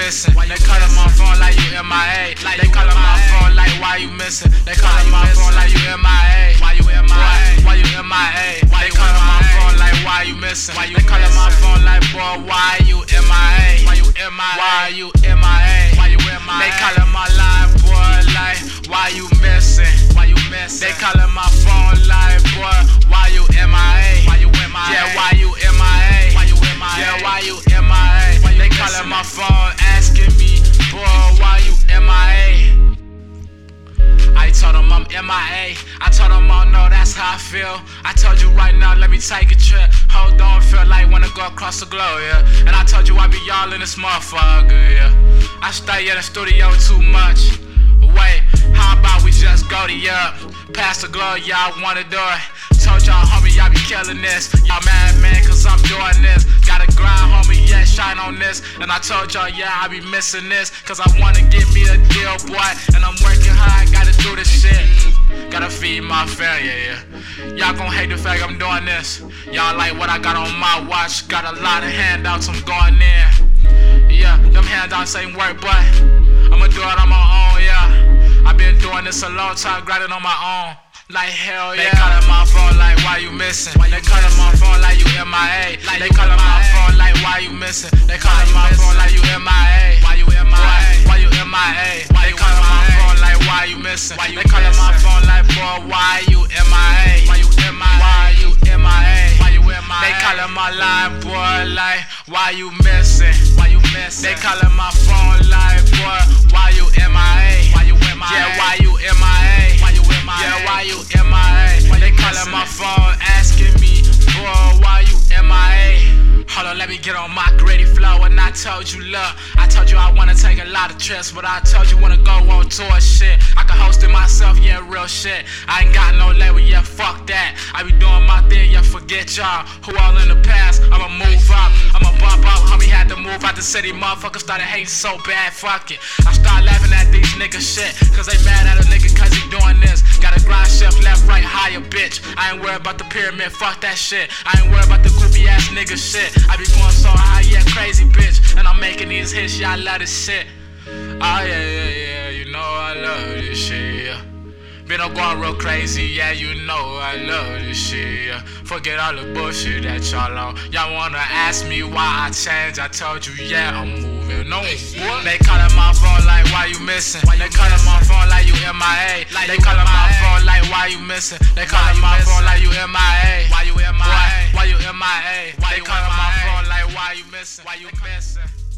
missing? They calling my phone like you MIA. They calling my phone like why you missing? They calling my phone like you MIA. Why you MIA? Why you MIA? They calling my phone like why you missing? They calling my phone like boy why you MIA? Why you MIA? Why you MIA? Why you MIA? They calling my line boy like why you missing? Why you missing? They calling my phone like boy why you MIA? Why you MIA? Yeah, why you MIA? Why you MIA? Yeah, why you MIA? They calling my phone asking me boy why you MIA? I told them I'm MIA. I told them oh no, that's how I feel. I told you right now, let me take a trip. Hold on, feel like wanna go across the globe, yeah. And I told you I be y'all in this motherfucker, yeah. I stay in the studio too much. Wait, how about we just go to Europe? Pass the globe, y'all wanna do it. Told y'all, homie, y'all be killing this. Y'all mad, man, cause I'm doing this. Gotta grind, homie, yeah, shine on this. And I told y'all, yeah, I be missing this. Cause I wanna get me a deal, boy. And I'm working hard, gotta do this shit. Gotta feed my family, yeah. Y'all gon' hate the fact I'm doing this. Y'all like what I got on my watch. Got a lot of handouts, I'm going in. Yeah, them handouts ain't work, but I'ma do it on my own, yeah. I been doing this a long time, grinding on my own. Like hell yeah. They calling my phone like why you missing? They calling my phone like you MIA. They calling my phone like why you missing? They calling my phone like you MIA. Why you MIA? Why you MIA? They calling my phone like why you missing? They calling my phone like boy why you MIA? Why you MIA? Why you MIA? Why you MIA? They calling my line boy like why you missing? Why you missing? They calling my phone like boy why you MIA? Why you MIA? Yeah, why you MIA? Why you MIA? Yeah, why you MIA? They calling my phone asking me, boy, why you MIA? Hold on, let me get on my gritty flow. And I told you, look, I told you I wanna take a lot of trips, but I told you wanna go on tour shit. I can host it myself, yeah, real shit. I ain't got no label, yeah, fuck that. I be doing my thing, yeah, forget y'all. Who all in the past, I'ma move up, I'ma bump up. Homie had to move out the city, motherfuckers started hating so bad, fuck it. I start laughing at these niggas shit, cause they mad at a nigga cause he doing this. Gotta grind shift left, right, higher, bitch. I ain't worried about the pyramid, fuck that shit. I ain't worried about the goofy ass nigga shit. I be going so high, yeah, crazy bitch. And I'm making these hits, yeah, I love this shit. Oh yeah, you know I love this shit, yeah. Been up going real crazy, yeah, you know I love this shit, yeah. Forget all the bullshit that y'all on. Y'all wanna ask me why I changed, I told you, yeah, I'm moving on. They calling my phone like why you missing? They calling my phone like you MIA. They calling my phone like why you missing? They calling my phone like you MIA. Why you MIA? Why you MIA? They calling my phone like why you missing? Why you missing?